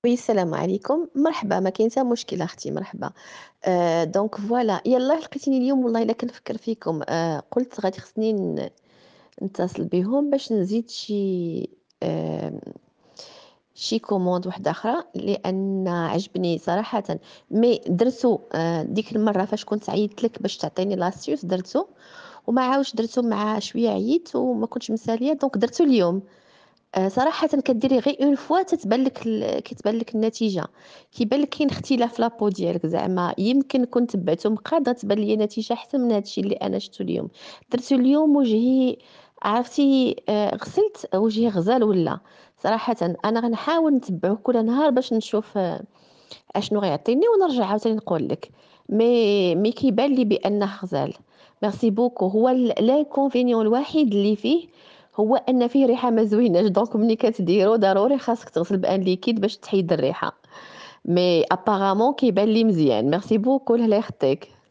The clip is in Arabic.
وي السلام عليكم، مرحبا ما كاين حتى مشكل أختي مرحبا. دونك فوالا يلاه لقيتيني اليوم والله إلا كنفكر فيكم. قُلت غادي خصني نتصل بيهم باش نزيد شي commande وحدة أخرى، لأن عجبني صراحةً. مي درتو ديك المرة فاش كنت عيّطت لك باش تعطيني l'astuce درتو، وما عاودش درتو مع شوية عييت وما كنتش مسالية دونك درتو اليوم. صراحةً كديري غير une fois كتبان لك النتيجة، كيبان لك كاين اختلاف في لابو ديالك زعما يمكن كون تبعته من قبل غتبان ليا نتيجة أحسن من هاد الشي اللي أنا شفتو اليوم. درتو اليوم وجهي عرفتِ. غسلت وجهي غزال ولا. صراحةً أنا غنحاول نتبعه كل نهار باش نشوف أشنو غيعطيني ونرجع عاوتاني نقول لك. مي كيبان لي بأنه غزال. ميرسي بوكو. هو l'inconvénient الوحيد اللي فيه هو أن فيه ريحة ما زويناش، دونك ملي كتديرو ضروري خاصك تغسل بأن ليكيد باش تحيد الريحة. مي apparemment كيبان لي مزيان. ميرسي بوكو الله يخطيك.